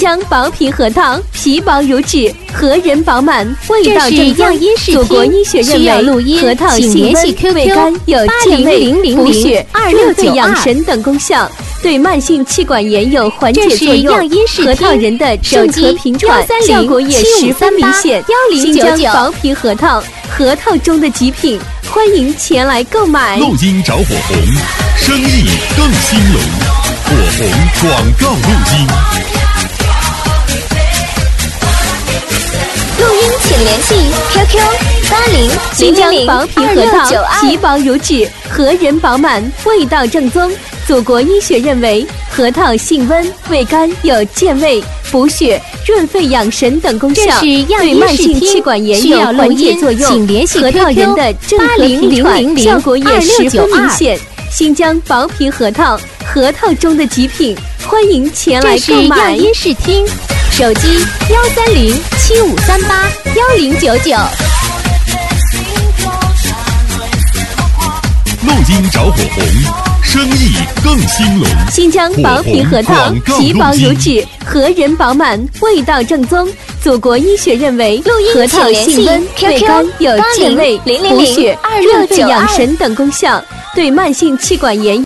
疆薄皮核桃，皮薄如纸，核仁饱满，味道正宗。祖国医学认为，核桃性温、味甘，有健胃、补血、润肺养神等功效，对慢性气管炎有缓解作用。核桃仁的整合平喘，效果也十分明显。新疆薄皮核桃，核桃中的极品，欢迎前来购买。 录音找火红，生意更兴隆。火红广告录音。 录音请联系 QQ 80 新疆薄皮核桃，皮薄如纸，核仁饱满，味道正宗。祖国医学认为，核桃性温、味甘，有健胃、补血、润肺养神等功效，对慢性气管炎有缓解作用。核桃仁的整合平喘，效果也十分明显。新疆薄皮核桃，核桃中的极品，欢迎前来购买。 样音视听，手机13075381099。 录音找火红，生意更兴隆。 新疆薄皮核桃，皮薄如纸，核仁饱满，味道正宗。祖国医学认为，核桃性温、味甘，有健胃、补血、润肺养神等功效，对慢性气管炎